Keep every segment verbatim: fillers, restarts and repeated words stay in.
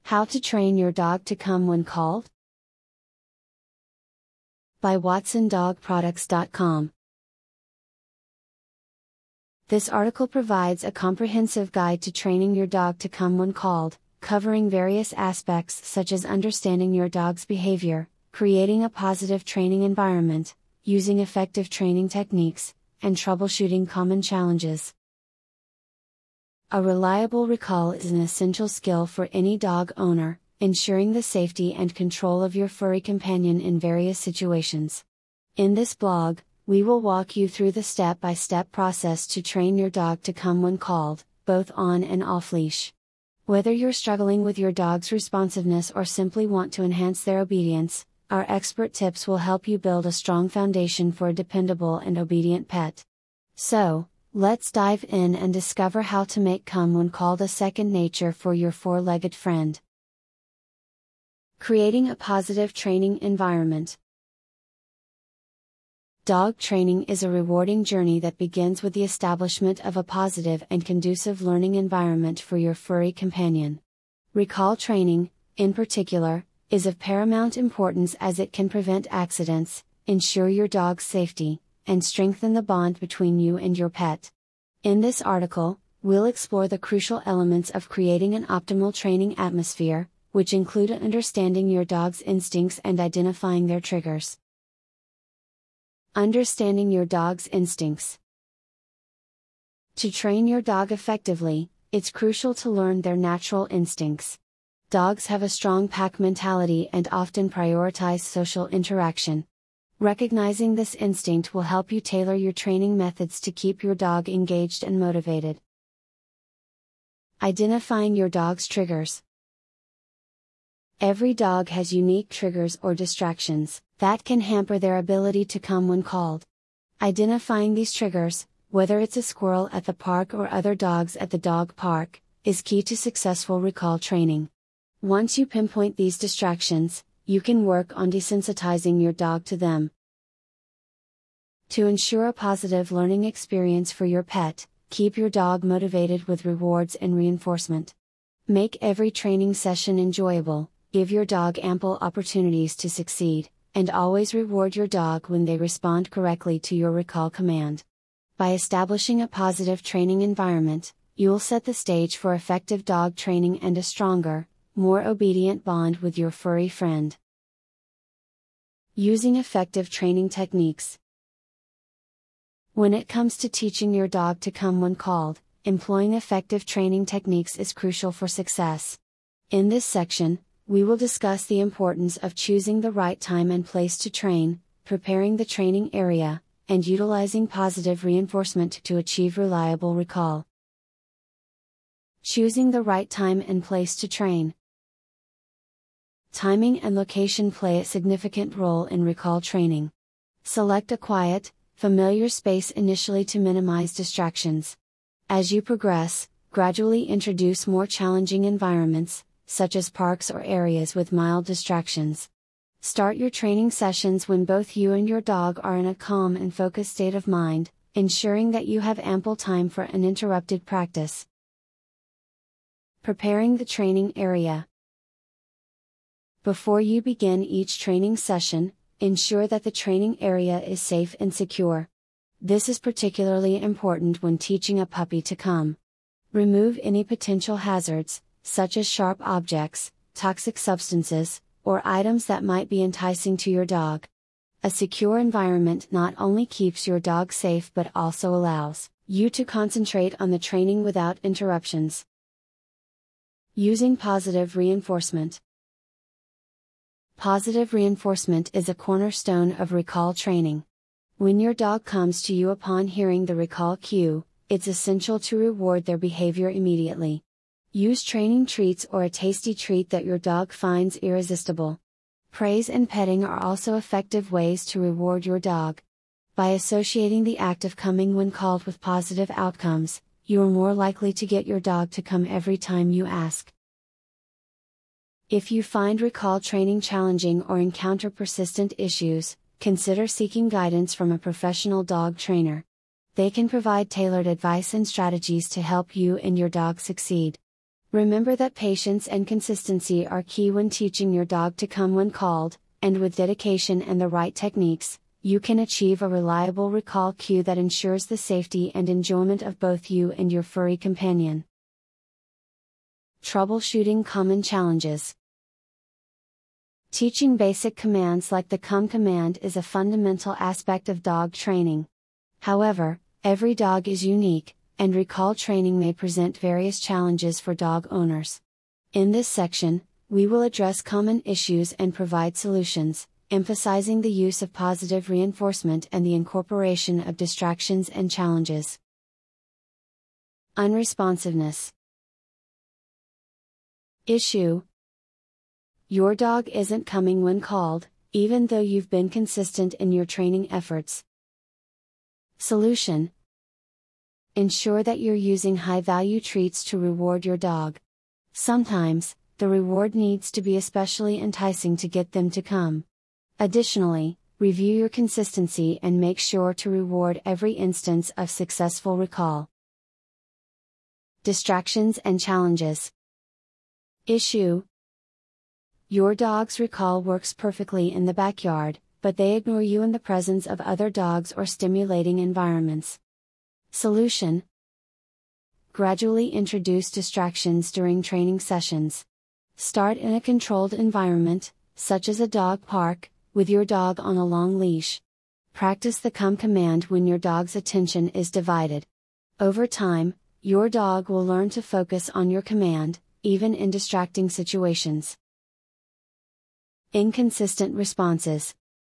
How to train your dog to come when called? By Watson Dog Products dot com. This article provides a comprehensive guide to training your dog to come when called, covering various aspects such as understanding your dog's behavior, creating a positive training environment, using effective training techniques, and troubleshooting common challenges. A reliable recall is an essential skill for any dog owner, ensuring the safety and control of your furry companion in various situations. In this blog, we will walk you through the step-by-step process to train your dog to come when called, both on and off leash. Whether you're struggling with your dog's responsiveness or simply want to enhance their obedience, our expert tips will help you build a strong foundation for a dependable and obedient pet. So, let's dive in and discover how to make come when called a second nature for your four-legged friend. Creating a positive training environment. Dog training is a rewarding journey that begins with the establishment of a positive and conducive learning environment for your furry companion. Recall training, in particular, is of paramount importance as it can prevent accidents, ensure your dog's safety, and strengthen the bond between you and your pet. In this article, we'll explore the crucial elements of creating an optimal training atmosphere, which include understanding your dog's instincts and identifying their triggers. Understanding your dog's instincts. To train your dog effectively, it's crucial to learn their natural instincts. Dogs have a strong pack mentality and often prioritize social interaction. Recognizing this instinct will help you tailor your training methods to keep your dog engaged and motivated. Identifying your dog's triggers. Every dog has unique triggers or distractions that can hamper their ability to come when called. Identifying these triggers, whether it's a squirrel at the park or other dogs at the dog park, is key to successful recall training. Once you pinpoint these distractions, you can work on desensitizing your dog to them. To ensure a positive learning experience for your pet, keep your dog motivated with rewards and reinforcement. Make every training session enjoyable, give your dog ample opportunities to succeed, and always reward your dog when they respond correctly to your recall command. By establishing a positive training environment, you'll set the stage for effective dog training and a stronger, more obedient bond with your furry friend. Using effective training techniques. When it comes to teaching your dog to come when called, employing effective training techniques is crucial for success. In this section, we will discuss the importance of choosing the right time and place to train, preparing the training area, and utilizing positive reinforcement to achieve reliable recall. Choosing the right time and place to train. Timing and location play a significant role in recall training. Select a quiet, familiar space initially to minimize distractions. As you progress, gradually introduce more challenging environments, such as parks or areas with mild distractions. Start your training sessions when both you and your dog are in a calm and focused state of mind, ensuring that you have ample time for uninterrupted practice. Preparing the training area. Before you begin each training session, ensure that the training area is safe and secure. This is particularly important when teaching a puppy to come. Remove any potential hazards, such as sharp objects, toxic substances, or items that might be enticing to your dog. A secure environment not only keeps your dog safe but also allows you to concentrate on the training without interruptions. Using positive reinforcement. Positive reinforcement is a cornerstone of recall training. When your dog comes to you upon hearing the recall cue, it's essential to reward their behavior immediately. Use training treats or a tasty treat that your dog finds irresistible. Praise and petting are also effective ways to reward your dog. By associating the act of coming when called with positive outcomes, you are more likely to get your dog to come every time you ask. If you find recall training challenging or encounter persistent issues, consider seeking guidance from a professional dog trainer. They can provide tailored advice and strategies to help you and your dog succeed. Remember that patience and consistency are key when teaching your dog to come when called, and with dedication and the right techniques, you can achieve a reliable recall cue that ensures the safety and enjoyment of both you and your furry companion. Troubleshooting common challenges. Teaching basic commands like the come command is a fundamental aspect of dog training. However, every dog is unique, and recall training may present various challenges for dog owners. In this section, we will address common issues and provide solutions, emphasizing the use of positive reinforcement and the incorporation of distractions and challenges. Unresponsiveness. Issue: your dog isn't coming when called, even though you've been consistent in your training efforts. Solution: ensure that you're using high-value treats to reward your dog. Sometimes, the reward needs to be especially enticing to get them to come. Additionally, review your consistency and make sure to reward every instance of successful recall. Distractions and challenges. Issue: your dog's recall works perfectly in the backyard, but they ignore you in the presence of other dogs or stimulating environments. Solution: gradually introduce distractions during training sessions. Start in a controlled environment, such as a dog park, with your dog on a long leash. Practice the come command when your dog's attention is divided. Over time, your dog will learn to focus on your command, even in distracting situations. Inconsistent responses.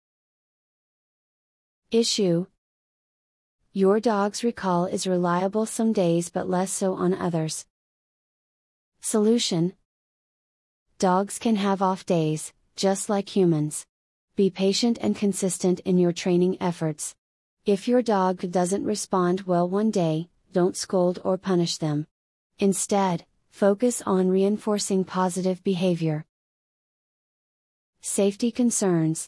Issue: your dog's recall is reliable some days but less so on others. Solution: dogs can have off days, just like humans. Be patient and consistent in your training efforts. If your dog doesn't respond well one day, don't scold or punish them. Instead, focus on reinforcing positive behavior. Safety concerns.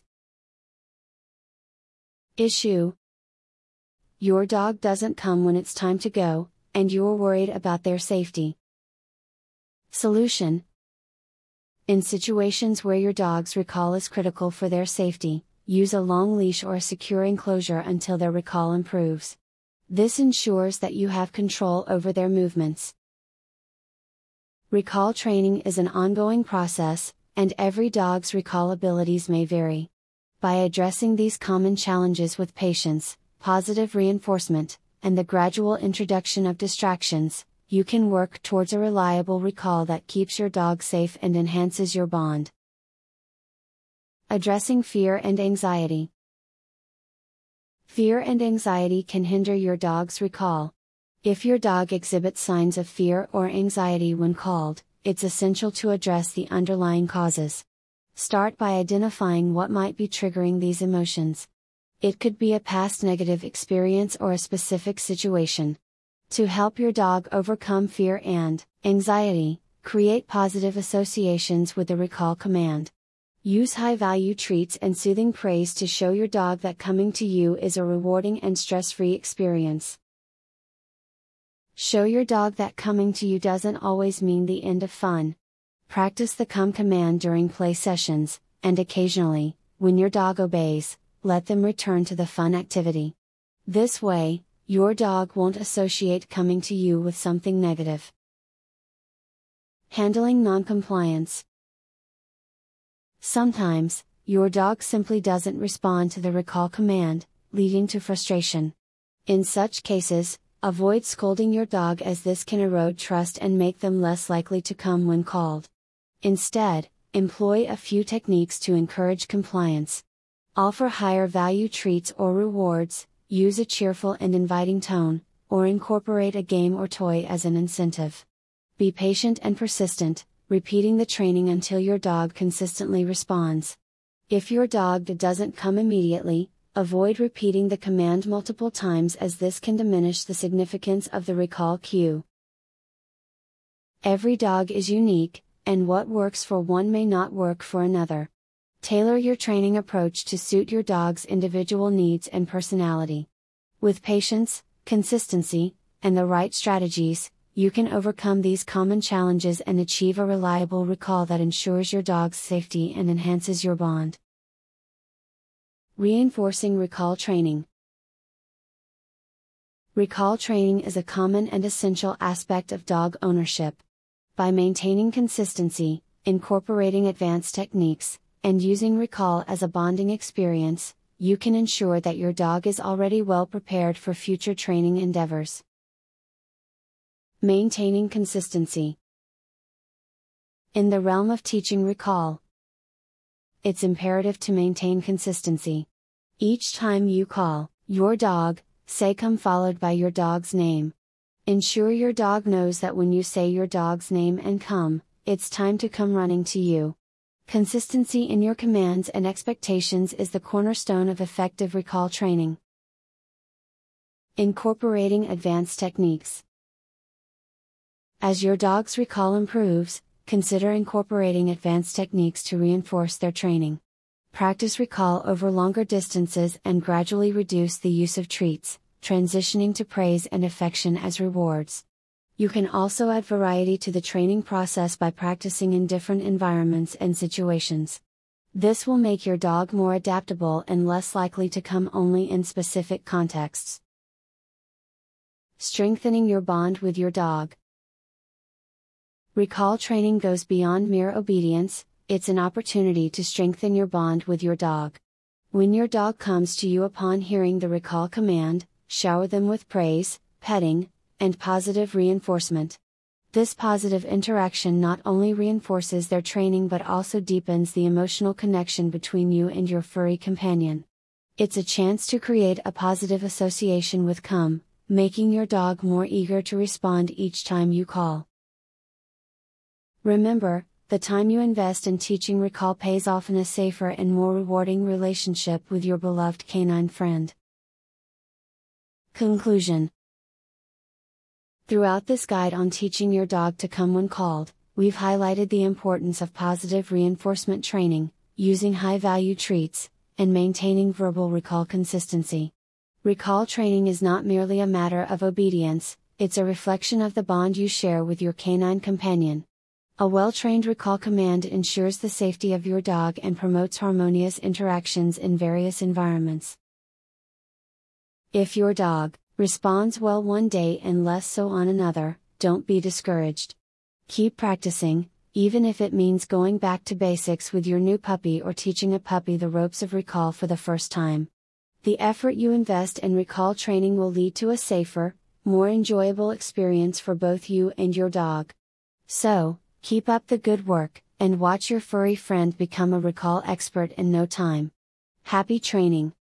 Issue: your dog doesn't come when it's time to go, and you're worried about their safety. Solution: in situations where your dog's recall is critical for their safety, use a long leash or a secure enclosure until their recall improves. This ensures that you have control over their movements. Recall training is an ongoing process, and every dog's recall abilities may vary. By addressing these common challenges with patience, positive reinforcement, and the gradual introduction of distractions, you can work towards a reliable recall that keeps your dog safe and enhances your bond. Addressing fear and anxiety. Fear and anxiety can hinder your dog's recall. If your dog exhibits signs of fear or anxiety when called, it's essential to address the underlying causes. Start by identifying what might be triggering these emotions. It could be a past negative experience or a specific situation. To help your dog overcome fear and anxiety, create positive associations with the recall command. Use high-value treats and soothing praise to show your dog that coming to you is a rewarding and stress-free experience. Show your dog that coming to you doesn't always mean the end of fun. Practice the come command during play sessions, and occasionally, when your dog obeys, let them return to the fun activity. This way, your dog won't associate coming to you with something negative. Handling noncompliance. Sometimes, your dog simply doesn't respond to the recall command, leading to frustration. In such cases, avoid scolding your dog as this can erode trust and make them less likely to come when called. Instead, employ a few techniques to encourage compliance. Offer higher value treats or rewards, use a cheerful and inviting tone, or incorporate a game or toy as an incentive. Be patient and persistent, repeating the training until your dog consistently responds. If your dog doesn't come immediately, avoid repeating the command multiple times as this can diminish the significance of the recall cue. Every dog is unique, and what works for one may not work for another. Tailor your training approach to suit your dog's individual needs and personality. With patience, consistency, and the right strategies, you can overcome these common challenges and achieve a reliable recall that ensures your dog's safety and enhances your bond. Reinforcing recall training. Recall training is a common and essential aspect of dog ownership. By maintaining consistency, incorporating advanced techniques, and using recall as a bonding experience, you can ensure that your dog is already well prepared for future training endeavors. Maintaining consistency. In the realm of teaching recall, it's imperative to maintain consistency. Each time you call your dog, say come followed by your dog's name. Ensure your dog knows that when you say your dog's name and come, it's time to come running to you. Consistency in your commands and expectations is the cornerstone of effective recall training. Incorporating advanced techniques. As your dog's recall improves, consider incorporating advanced techniques to reinforce their training. Practice recall over longer distances and gradually reduce the use of treats, transitioning to praise and affection as rewards. You can also add variety to the training process by practicing in different environments and situations. This will make your dog more adaptable and less likely to come only in specific contexts. Strengthening your bond with your dog. Recall training goes beyond mere obedience, it's an opportunity to strengthen your bond with your dog. When your dog comes to you upon hearing the recall command, shower them with praise, petting, and positive reinforcement. This positive interaction not only reinforces their training but also deepens the emotional connection between you and your furry companion. It's a chance to create a positive association with come, making your dog more eager to respond each time you call. Remember, the time you invest in teaching recall pays off in a safer and more rewarding relationship with your beloved canine friend. Conclusion. Throughout this guide on teaching your dog to come when called, we've highlighted the importance of positive reinforcement training, using high-value treats, and maintaining verbal recall consistency. Recall training is not merely a matter of obedience, it's a reflection of the bond you share with your canine companion. A well-trained recall command ensures the safety of your dog and promotes harmonious interactions in various environments. If your dog responds well one day and less so on another, don't be discouraged. Keep practicing, even if it means going back to basics with your new puppy or teaching a puppy the ropes of recall for the first time. The effort you invest in recall training will lead to a safer, more enjoyable experience for both you and your dog. So, keep up the good work, and watch your furry friend become a recall expert in no time. Happy training!